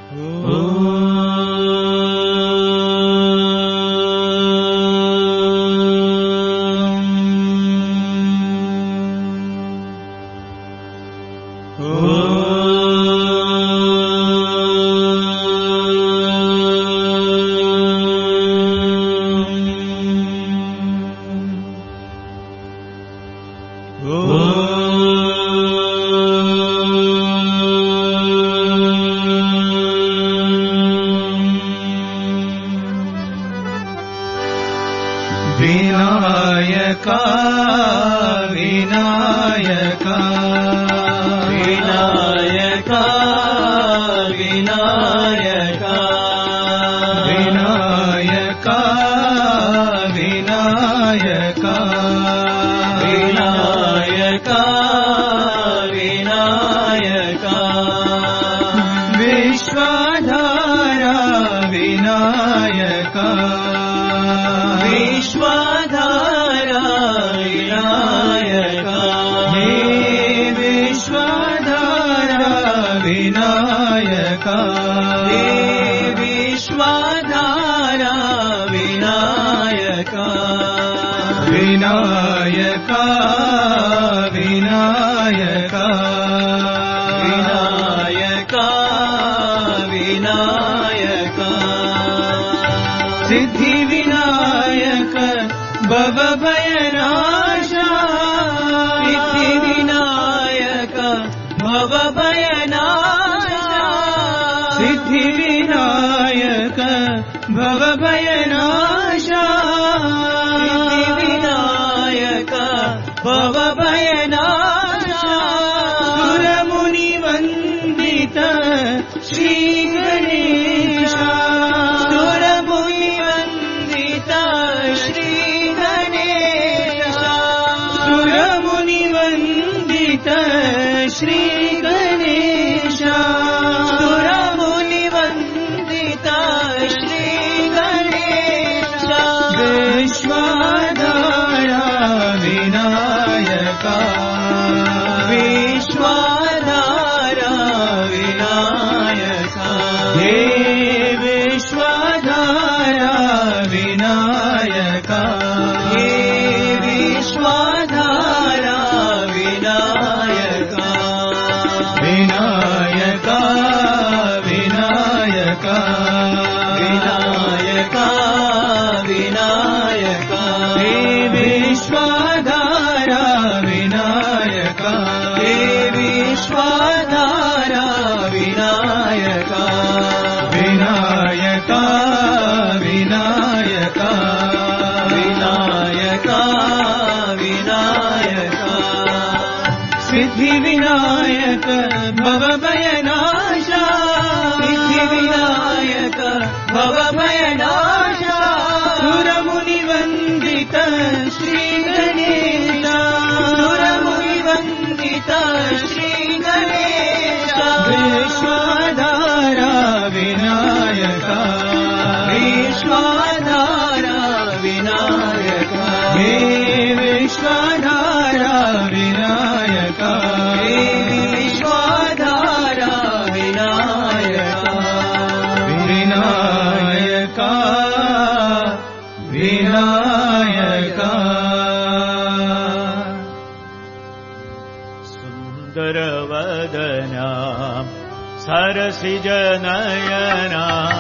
सरसिजनयना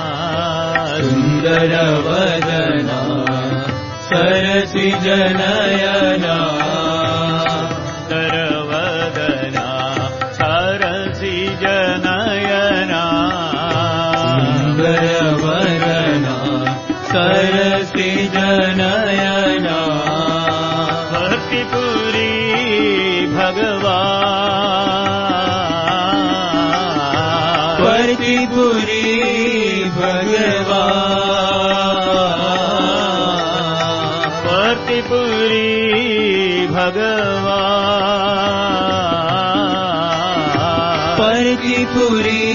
सुन्दरवदना सरसिजनयना सुन्दरवदना सरसिजनयना सुन्दरवदना सरसिजनयना भक्तिपुरी भगवान् भक्तिपुरी भगवान् भक्तिपुरी भगवान् भक्तिपुरी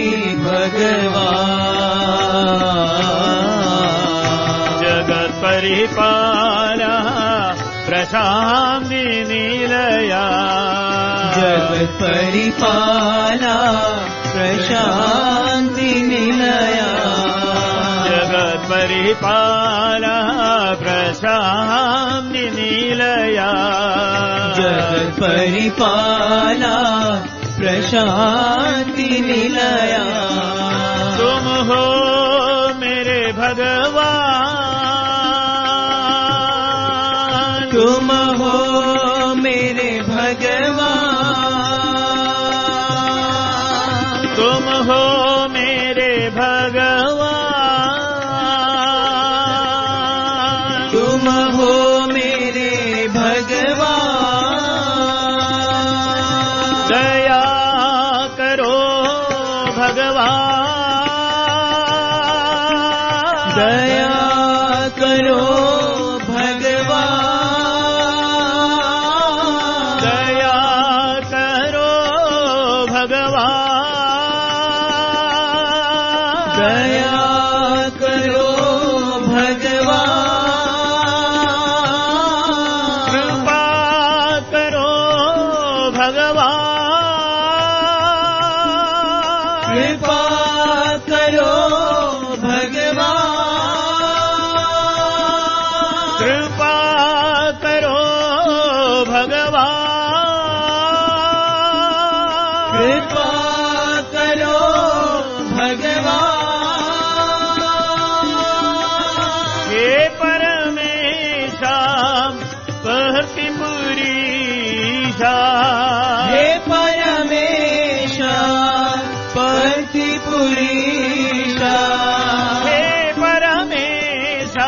भगवान् जगत् परिपाला प्रशान्ति निलया जगत् परिपाला प्रशान्ति परिपाला प्रशान्ति निलया जगत परिपाला प्रशान्ति निलया तुम हो मेरे भगवान तुम हो मेरे भगवान तुम हो मेरे भगवान तुम हो मेरे भगवान दया करो भगवान दया करो भगवान दया करो भगवान दया करो भगवान कृपा करो भगवान कृपा करो भगवान कृपा करो भगवान कृपा करो भगवान हे परमेशा प्रतिपुरीशा हे परमेशा प्रतिपुरीशा हे परमेशा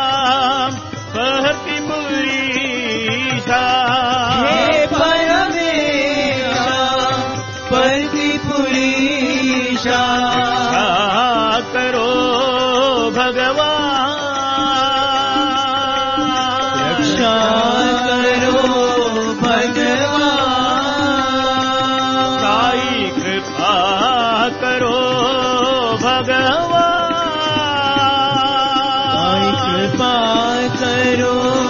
प्रतिपुरीशा हे परमेशा प्रतिपुरीशा रक्षा करो भगवान रक्षा करो भगवान साई कृपा करो भगवान कृपा करो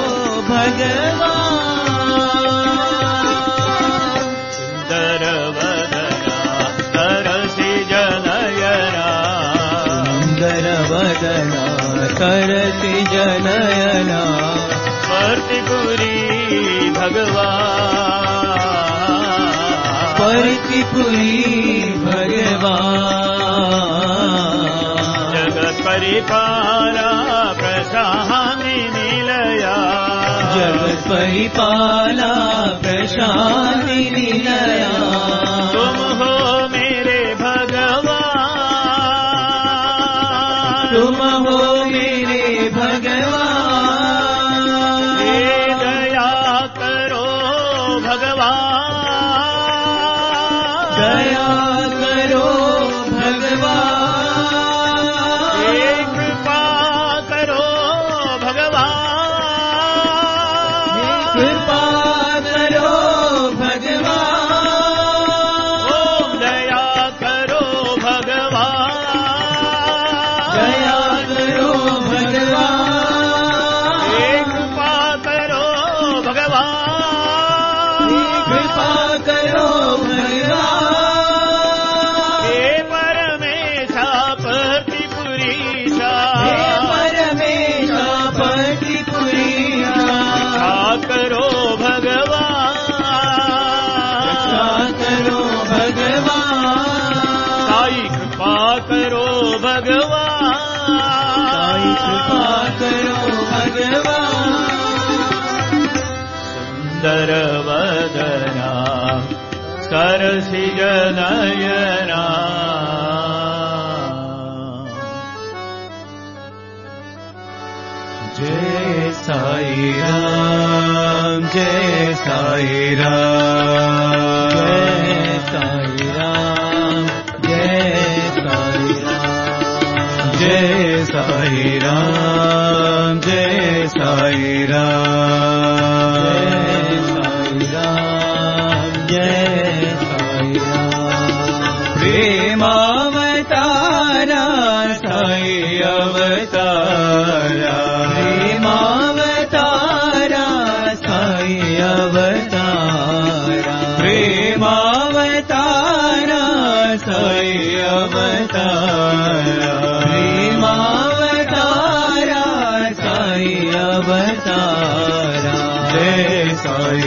भगवान सुंदर वदना तरसि जनयना सुंदर वदना तरसि जनयना प्रतिपुरी भगवान प्रतिपुरी भगवान जगत परिपाला प्रशान्ति निलया जगत परिपाला प्रशान्ति निलया तुम हो मेरे भगवान तुम हो मेरे भगवान हे दया करो भगवान दया करो भगवान हे कृपा करो भगवान कृपा करो भगवान ओम दया करो भगवान दया करो भगवान हे कृपा करो भगवान कृपा करो भगवान हे परमेशा प्रतिपुरीशा हे परमेशा प्रतिपुरीशा रक्षा करो भगवान रक्षा करो भगवान साई कृपा करो भगवान साई कृपा करो भगवान सुंदर वदना सरसिज नयना जय साई राम जय साई राम जय साई राम जय साई राम जय साई राम जय साई राम जय साई राम प्रेमावतारा साई अवतारा प्रेमावतारा साई अवतारा प्रेमावतारा साई अवतारा प्रेमावतारा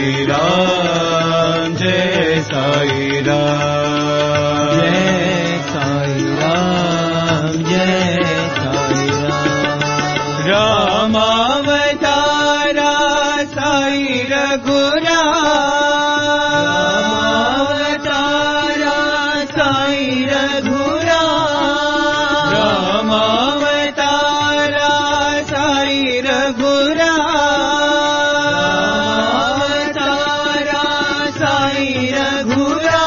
साई राम जय साई राम जय साई राम जय साई राम रामावतारा साई रघुरामावतारा साई रघुरामावतारा साई रघुरामावतारा साई रघुरा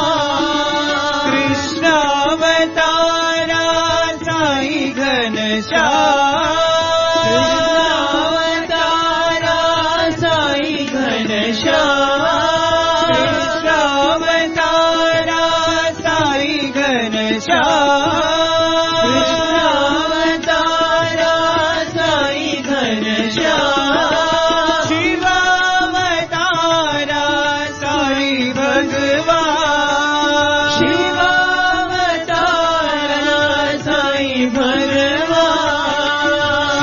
कृष्णावतारा साई घनश्याम कृष्णावतारा साई घनश्याम कृष्णावतारा साई घनश्याम कृष्णावतारा साई घनश्याम शिवावतारा साई भगवान शिवावतारा साई भगवान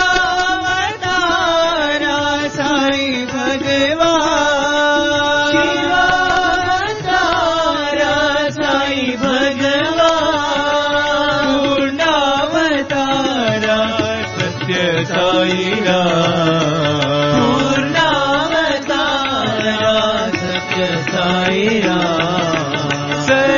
शिवावतारा साई भगवान शिवावतारा साई भगवान पूर्णावतारा सत्य साई राम पूर्णावतारा सत्य साई राम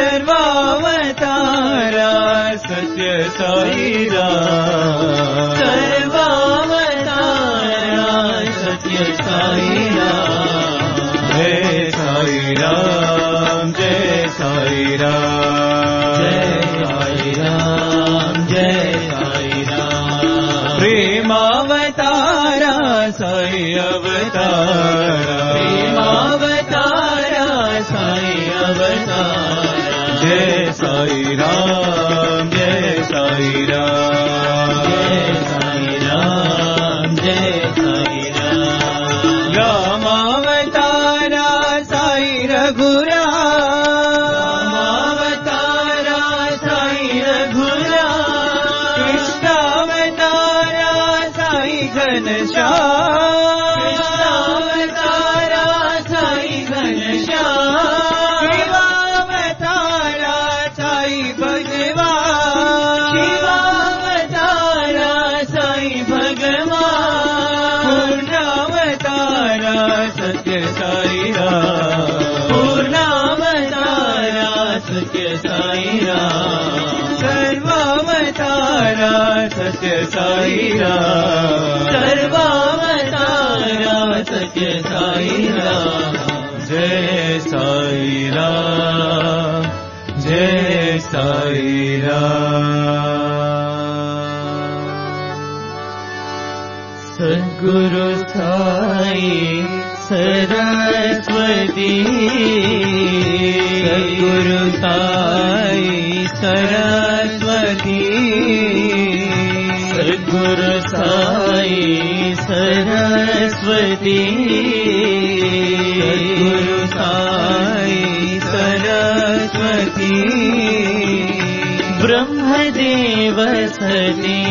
सर्वावतारा सत्य साई राम सर्वावतारा सत्य साई राम जय साई राम जय साई राम जय साई राम जय साई राम प्रेमावतारा साई अवतारा प्रेमावतारा साई अवतारा जय साई राम जय साई राम जय साई राम जय साई राम रामावतारा साई रघुरामावतारा साई रघुरा कृष्णावतारा साई घनश्याम कृष्णावतारा साई घनश्याम शिवावतारा साई भगवान शिवावतारा साई भगवान पूर्णावतारा सत्य साई राम पूर्णावतारा सत्य साई राम सर्वावतारा सत्य साई राम सर्वावतारा सत्य साई राम जय साई राम जय साई राम सद्गुरु साई सरस्वती सद्गुरु साई सरस्वती सद्गुरु साई सरस्वती सद्गुरु साई सरस्वती ब्रह्मदेव सती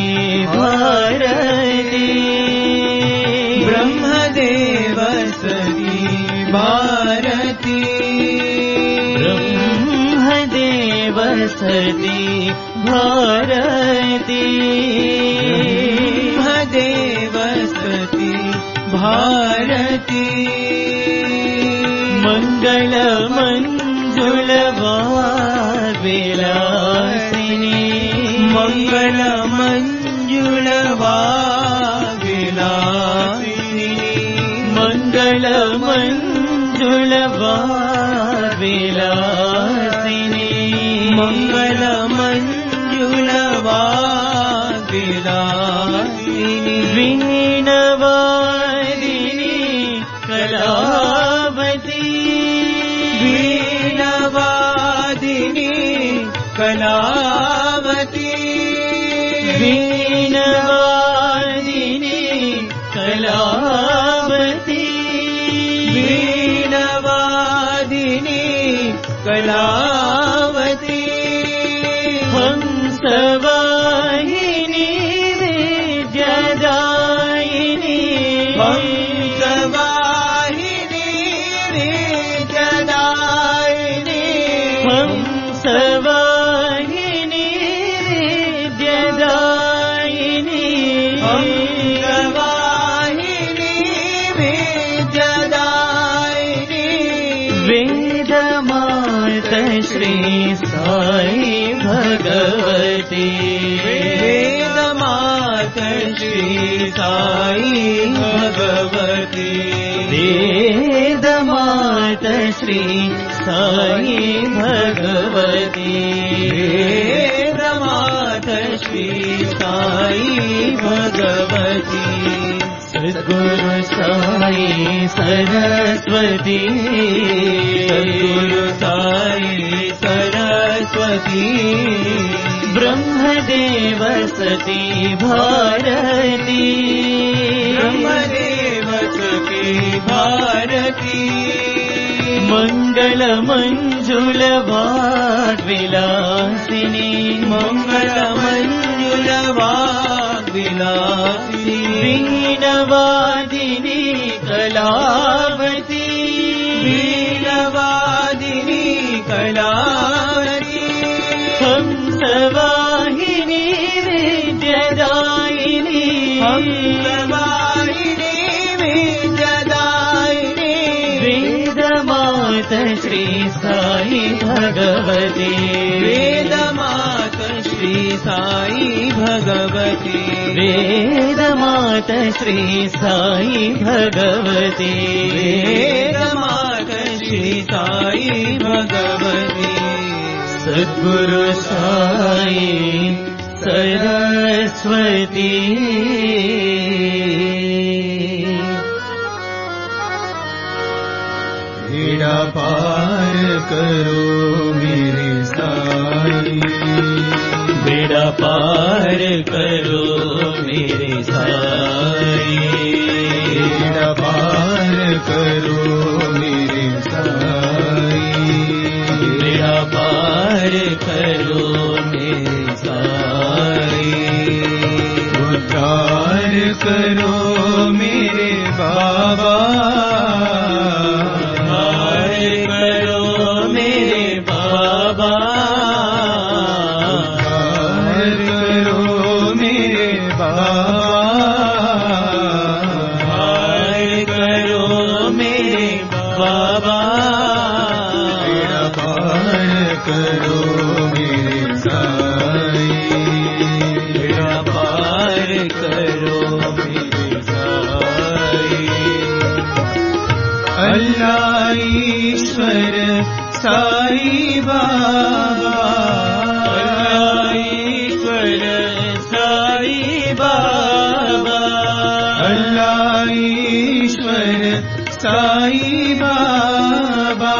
भारती ब्रह्मदेव सती भारती ब्रह्मदेव सती भारती ब्रह्मदेव सती भारती मंगल मंजुल विलासिनी मंगल मंजुल विलासिनी मंगल मंजुल विलासिनी मंगल मंजुल विलासिनी वीणवादिनी कलावती वीणवादिनी कलावती वीणवादिनी कलावती वीणवादिनी कलावती हंसवाहिनी विद्यादायिनी हंसवाहिनी भगवती वेदमाता श्री साई भगवती वेदमाता श्री साई भगवती वेदमाता श्री साई भगवती सद्गुरु साई सरस्वती सद्गुरु साई सरस्वती ब्रह्मदेव सती भारती ब्रह्मदेव सती भारती मंगल मंजुल वाग्विलासिनी मंगल मंजुल वाग्विलासिनी वीणवादिनी कलावती वीणवादिनी कलावती हंसवाहिनी विद्यादायिनी हंसवाहिनी विद्यादायिनी वेदमाता श्री साई भगवती वेदमाता श्री साई भगवती वेदमाता श्री साई भगवती वेदमाता श्री साई भगवती सद्गुरु साई सरस्वती बेड़ा पार करो मेरे साई बेड़ा पार करो मेरे साई बेड़ा पार करो मेरे साई बेड़ा पार करो मेरे साई उद्धार करो मेरे बाबा ईश्वर साई बाबा ईश्वर साई बाबा अल्लाह ईश्वर साई बाबा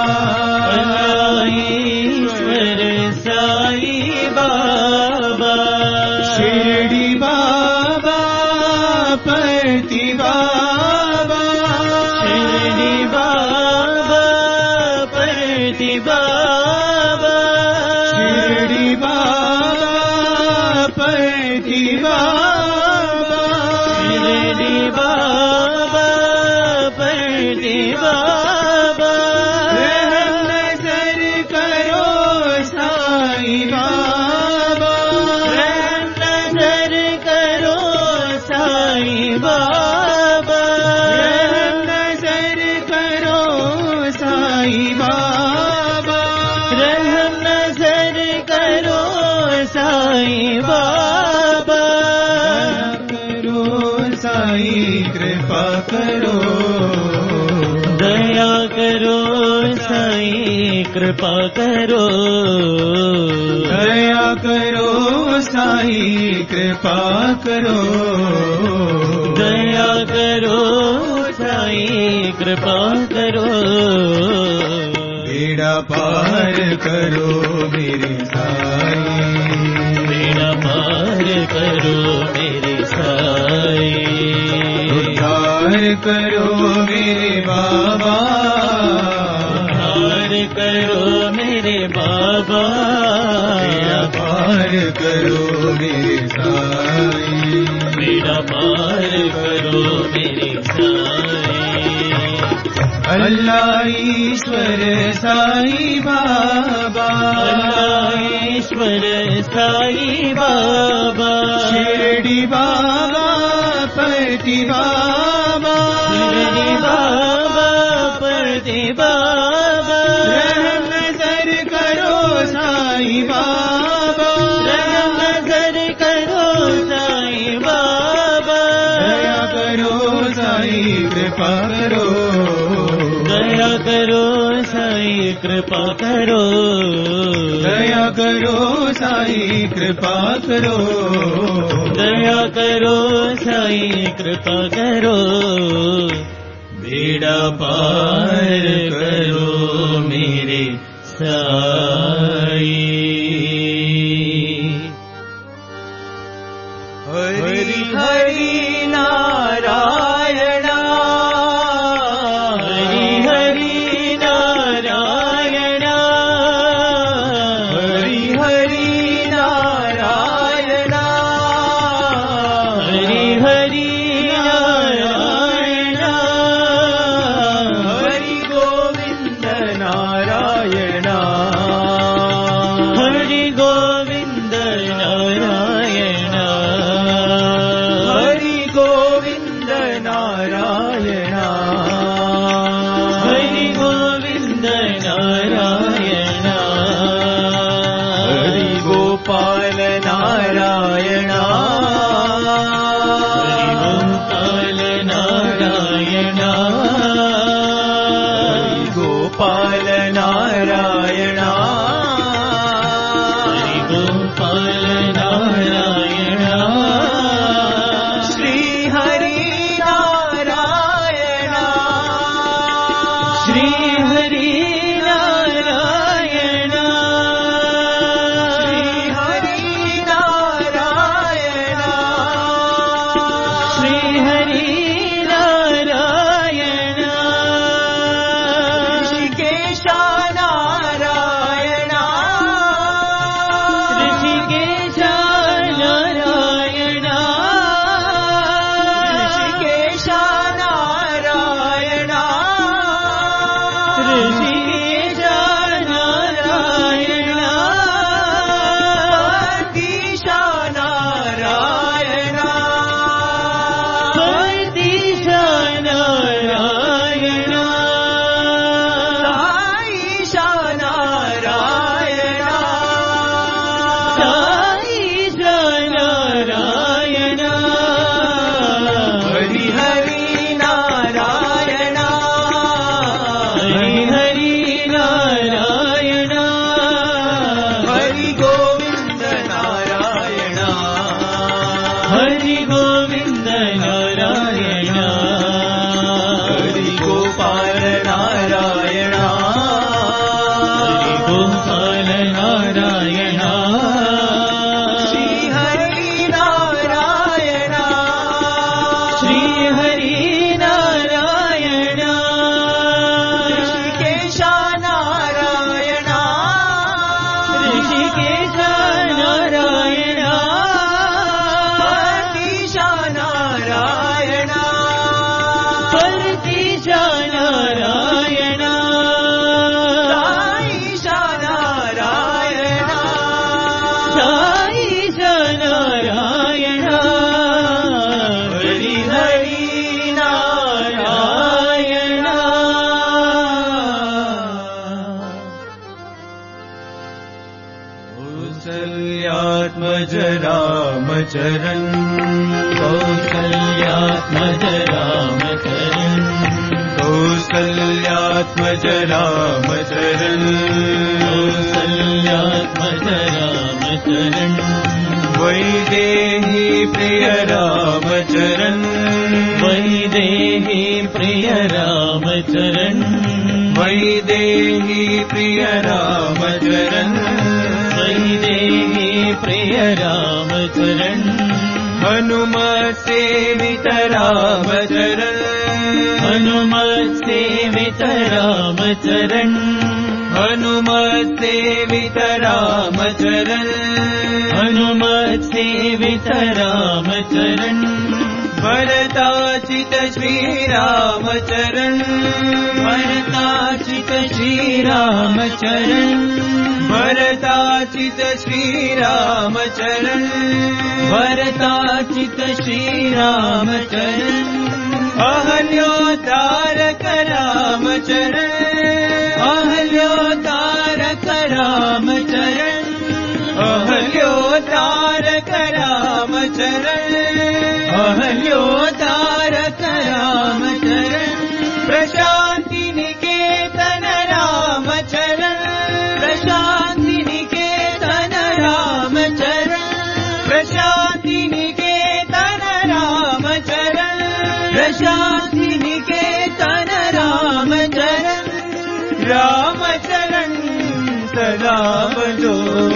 ईश्वर साई बाबा शिरडी बाबा पति बाबा शिरडी बाबा पति बाबा शिरडी बाबा पति बाबा शिरडी बाबा पति बाबा रहम नजर करो साई बाबा रहम नजर करो साई बाबा रहम नजर करो साई बाबा रहम नजर करो साई बाबा करो साई कृपा करो दया करो साई कृपा करो दया करो साई कृपा करो दया करो साई कृपा करो बेड़ा पार करो मेरे साई बेड़ा पार करो मेरे साई उद्धार करो मेरे बाबा उद्धार करो मेरे बाबा बेड़ा पार करो मेरे साई बेड़ा पार करो मेरे साई अल्लाह ईश्वर साई बाबा अल्लाह ईश्वर साई बाबा शिरडी बाबा पति बाबा शिरडी बाबा पति बाबा रहम नजर करो साई बाबा कृपा करो, दया करो साई कृपा करो, दया करो साई कृपा करो, दया करो साई कृपा करो, बेड़ा पार करो मेरे साई। हरि हरि नारायण, हरि हरि नारायण, हरि हरि नारायण, हरि हरि नारायण, हरि गोविंद नारायण, हरि गोविंद नारायण, हरि गोविंद नारायण, हरि गोविंद नारायण, हरि गोपाल नारायण, हरि गोपाल नारायण, हरि गोपाल नारायण, हरि गोपाल नारायण, श्री हरि नारायण, श्री हरि नारायण, श्री हरि नारायण, श्री हरि नारायण, ऋषिकेश नारायण, ऋषिकेश नारायण, ऋषिकेश नारायण, ऋषिकेश नारायण, पतिश नारायण, पतिश नारायण, साईश नारायण, साईश नारायण, हरि हरि नारायण, हरि हरि नारायण, हरि गोविंद नारायण, हरि गोविंद नारायण, हरि गोपाल नारायण, हरि गोपाल नारायण, श्री हरि नारायण, श्री हरि नारायण, ऋषिकेश नारायण, ऋषिकेश नारायण, पतिश नारायण, पतिश नारायण, साईश नारायण, साईश नारायण, हरि हरि नारायण, कौसल्यात्मज रामचरण, कौसल्यात्मज रामचरण, कौसल्यात्मज रामचरण, कौसल्यात्मज रामचरण, वैदेही प्रिय रामचरण, वैदेही प्रिय रामचरण, वैदेही प्रिय रामचरण, वैदेही प्रिय रामचरण, हनुमत सेवित रामचरण, हनुमत सेवित रामचरण, हनुमत सेवित रामचरण, हनुमत सेवित रामचरण, भरताचित श्री रामचरण, भरताचित श्री रामचरण, भरताचित श्री रामचरण, भरताचित श्री रामचरण, अहल्योद्धारक रामचरण, अहल्योद्धारक रामचरण, अहल्योद्धारक रामचरण, अहल्योद्धारक रामचरण, प्रशान्ति निकेतन रामचरण प्रशान्ति निकेतन रामचरण रामचरण सदा भजो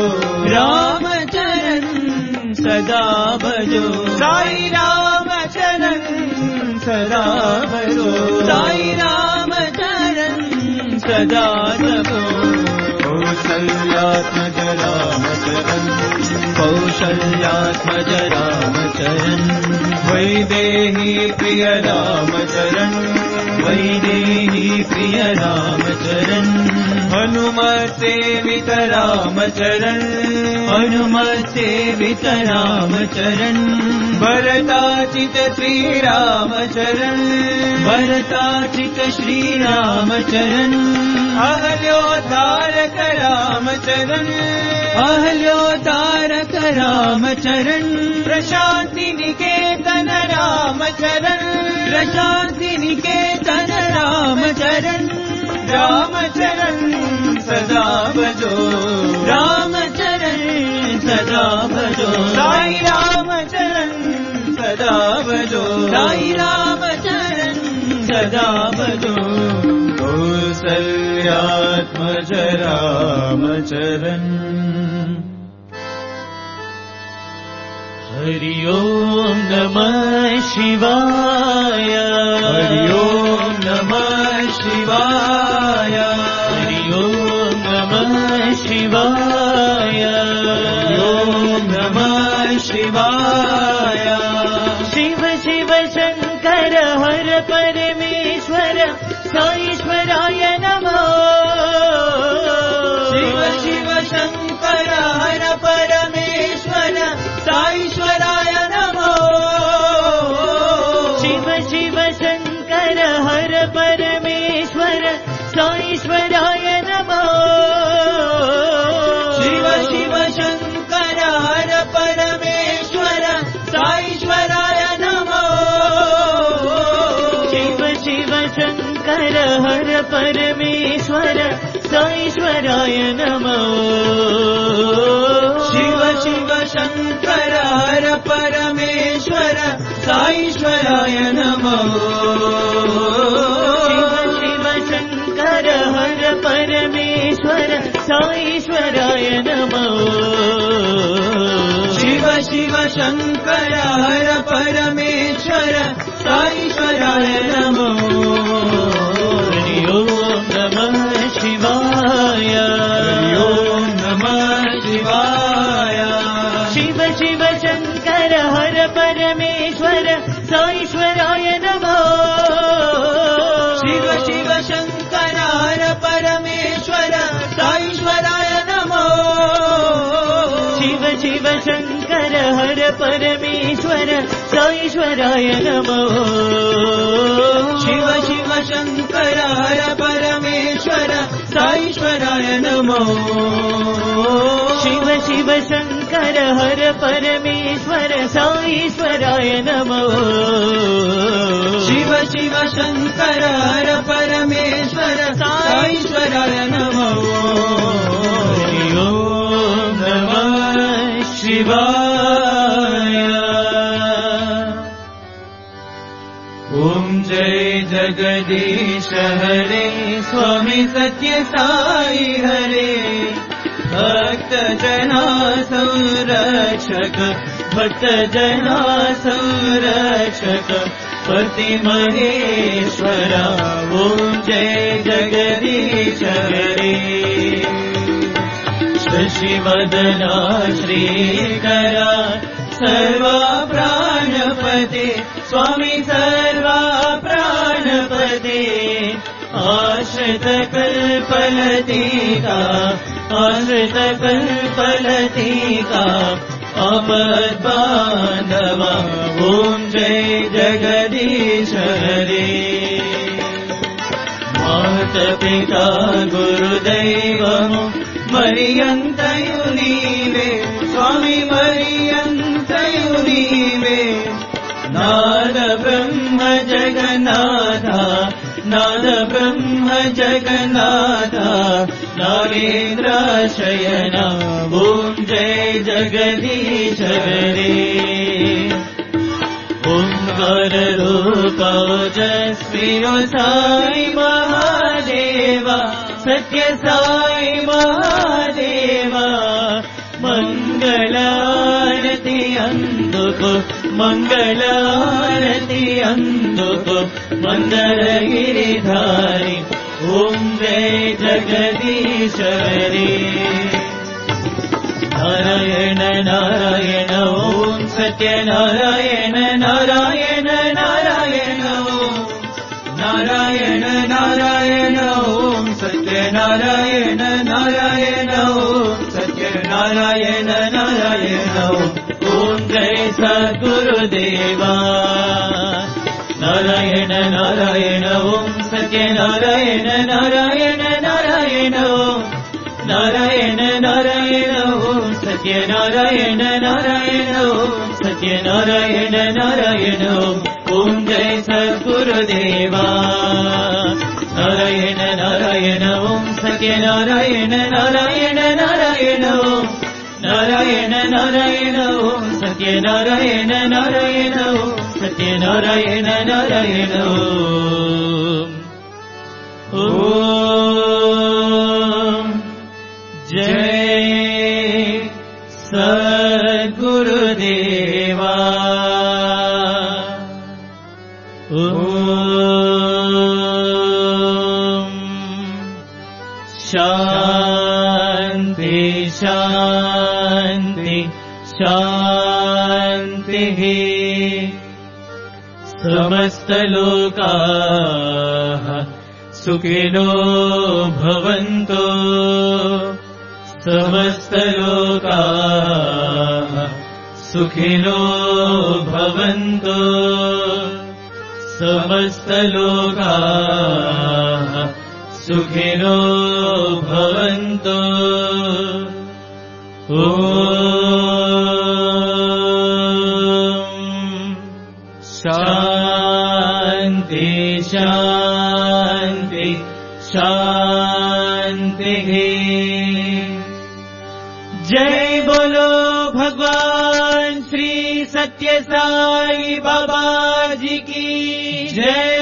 रामचरण सदा भजो साई रामचरण सदा भजो साई रामचरण सदा जपो कौसल्यात्मज रामचरण कौसल्यात्मज रामचरण वैदेही प्रिय रामचरण वैदेही प्रिय रामचरण हनुमत सेवित रामचरण हनुमत सेवित रामचरण भरताचित श्री रामचरण भरताचित श्री रामचरण अहल्योद्धारक रामचरण अहल्योद्धारक रामचरण प्रशान्ति निकेतन रामचरण प्रशान्ति निकेतन रामचरण रामचरण सदा भजो रामचरण सदा भजो साई रामचरण सदा भजो साई रामचरण सदा भजो कौसल्यात्मज रामचरण हरि ओम नमः शिवाय हरि ओम नमः शिवाय हरि ओम नमः शिवाय हरि ओम नमः शिवाय शिव शिव शंकर हर परमेश्वर साईश्वराय नमः शिव शिव शंकर हर परमेश्वर साईश्वराय नमो शिव शिव शंकर हर परमेश्वर साईश्वराय नमः शिव शिव शंकर हर परमेश्वर साईश्वराय नमो शिव शिव शंकर हर परमेश्वर साईश्वराय नमः शिव शिव शंकर हर परमेश्वर साईश्वराय नमो शिव शिव शंकर हर परमेश्वर साईश्वराय नमः शिव शिव शंकर हर परमेश्वर साईश्वराय नमो हरि ओम नमः शिवाय हरि ओम नमः शिवाय शिव शिव शंकर हर परमेश्वर साईश्वराय नमः शिव शिव शंकर हर परमेश्वर साईश्वराय नमो शिव शिव शंकर हर परमेश्वर साईश्वराय नमः शिव शिव शंकर हर परमेश्वर साईश्वराय नमो शिव शिव शंकर हर परमेश्वर साईश्वराय नमः शिव शिव शंकर हर परमेश्वर साईश्वराय नमो हरि ओम नमः शिवाय ओम जय जगदीश हरे स्वामी सत्य साई हरे भक्त जना संरक्षक भक्त जना संरक्षक पति महेश्वरा ओम जय जगदीश हरे शशिवदना श्रीकरा सर्वा प्राणपते स्वामी सर्वा प्राणपते आश्रित कल्पलतिका आश्रित कल्पलतिका आपद्बान्धवा ओम जय जगदीश हरे मात पिता गुरुदैवमु मरियन्तयु नीवे स्वामी मरियन्तयु नीवे नाद ब्रह्म जगन्नाथ नाद ब्रह्म जगन्नाथ नागेन्द्र शयन ॐ जय जगदीश हरे ओंकार रूप ओजस्वी साई महादेवा सत्य साई महादेवा मंगलारती अंदुको मंगलारती अंदुको मंदरगिरिधारी ओम जय जगदीश हरे नारायण नारायण ओम सत्यनारायण नारायण नारायण ओम नारायण नारायण ओम सत्यनारायण नारायण ओम सत्यनारायण नारायण ओम जय सद्गुरुदेवा नारायण नारायण ओम सत्यनारायण नारायण नारायण ओम नारायण नारायण ओम सत्यनारायण नारायण ओम सत्यनारायण नारायण ओम जय सद्गुरुदेवा नारायण नारायण ओम सत्यनारायण नारायण नारायण ओम नारायण नारायण ओम सत्यनारायण नारायण ओम सत्यनारायण नारायण ओम जय सद्गुरुदेवा ओम शांति शांति शांतिः समस्त लोकाः सुखिनो भवन्तु समस्त लोकाः सुखिनो भवन्तु समस्त लोकाः सुखिनो भवन्तु शांति शांति शांतिः जय बोलो भगवान श्री सत्य साई बाबा जी की जय।